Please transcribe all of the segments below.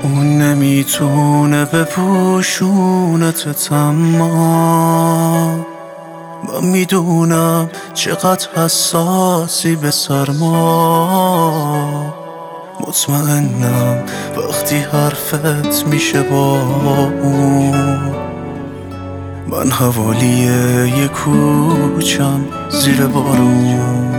اون نمیتونه بپوشونت، اما من میدونم چقدر حساسی به سرما. مطمئنم وقتی حرفت میشه با اون، من حوالی یه کوچم زیر بارون.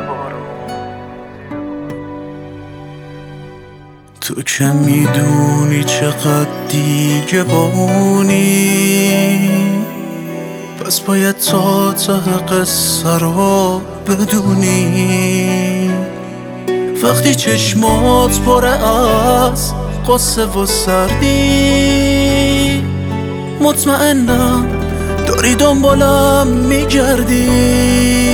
تو که میدونی چقدر دیگه با اونی، پس باید تا ته قصه رو بدونی. وقتی چشمات پره از قصه و سردی، مطمئنم داری دنبالم میگردی.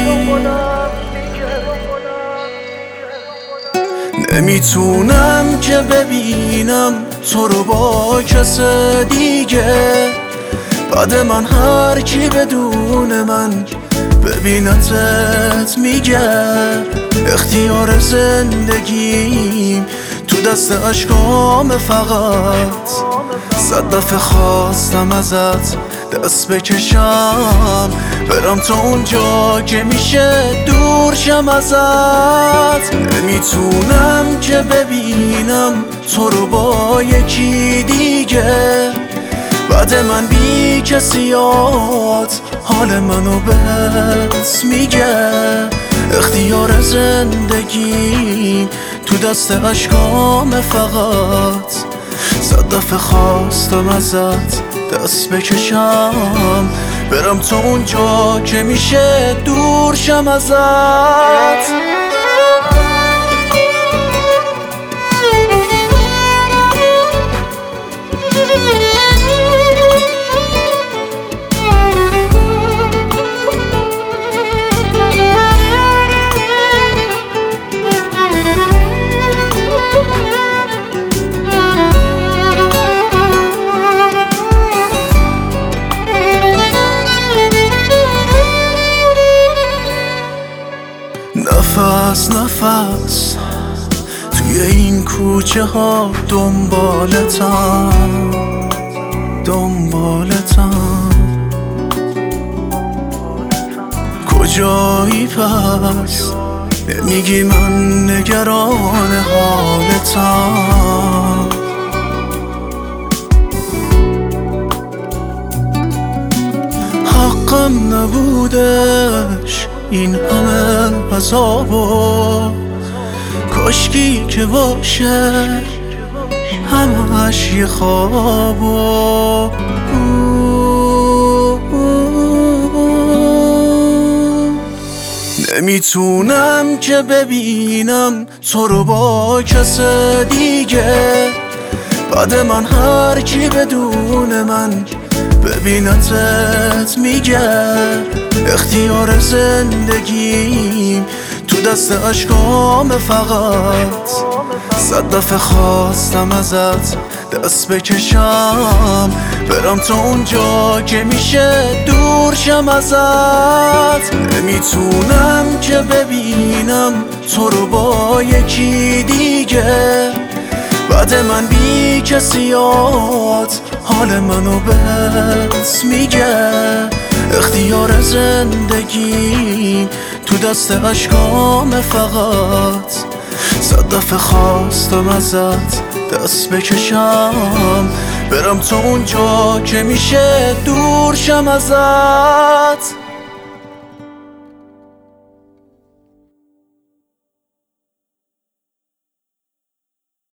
نمیتونم که ببینم تو رو با کس دیگه، بعد من هر کی بدون من ببینتت میگه اختیار زندگیم تو دست اشکام. فقط 100 دفعه خواستم ازت دست بکشم، برم تا اونجا که میشه دور شم ازت. نمیتونم که ببینم تو رو با یکی دیگه، بعد من بی کسیات حال منو بس میگه اختیار زندگی تو دست اشکام. فقط 100 دفعه خواستم ازت دست بکشم، برم تا اونجا که میشه دور شم ازت. نفس نفس توی این کوچه ها دنبالتم، کجایی پس نمیگی من نگران حالتم. حقم نبودش این همه عذابو، کاشکی که باشه همش یه خوابو. نمیتونم که ببینم تو رو با کس دیگه، بعد من هر کی بدون من ببینتت میگه اختیار زندگیم تو دست اشکام. فقط 100 دفعه خواستم ازت دست بکشم، برم تا اونجا که میشه دور شم ازت. نمیتونم که ببینم تو رو با یکی دیگه، بعد من بی کسیات حال منو بس میگه اختیار زندگی تو دست اشکام. فقط 100 دفعه خواستم ازت دست بکشم، برم تا اونجا که میشه دور شم ازت.